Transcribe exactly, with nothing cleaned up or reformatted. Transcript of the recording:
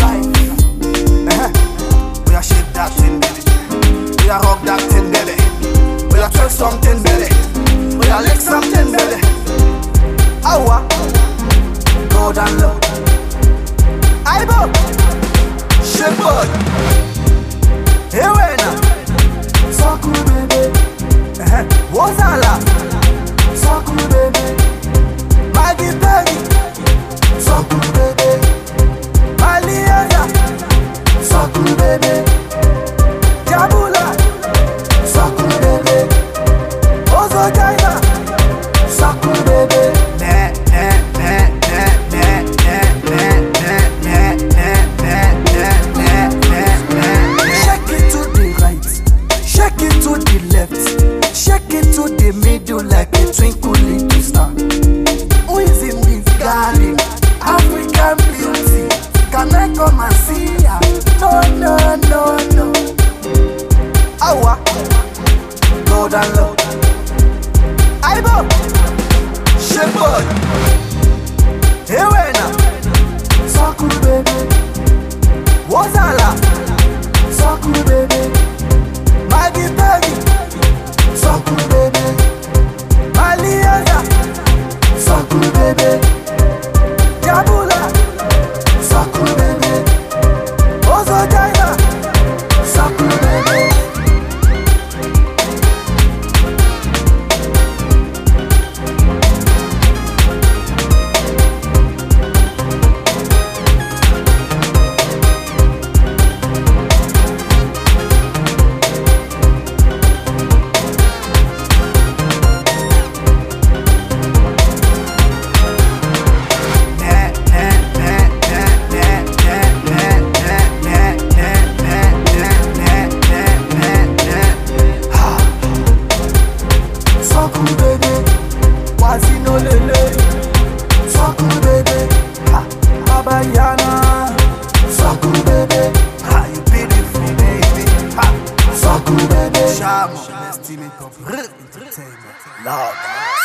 life. Uh-huh. We are shake that thing, baby. We are rock that thing, baby. We are twerk something, baby. We are lick something, baby. Awa, go down low. Aibo, shake boy. Here we now. So cool, baby. Uh-huh. Wozala, so cool, baby. Maggie Peggy, so cool, baby. Maliaga, so cool, baby. Jabula, so cool, baby. Ozo Jaina, so cool, baby. Ne ne ne ne ne ne ne ne ne ne ne ne. Shake it to the right, shake it to the left, shake it to the middle like a twinkle little star. Who is in this garden? African beauty. Can I come and see her? No, no, no, no. Awa, go down low. Aibo, shake boy. Here we now. So cool, baby. Wozala, so cool, baby. Maggie Peggy, so cool, baby. Maliaga, so cool, baby. Jabula, so cool, baby. Ozo Jaina, so cool, baby. Shamo, let's team it up. Entertainment, love.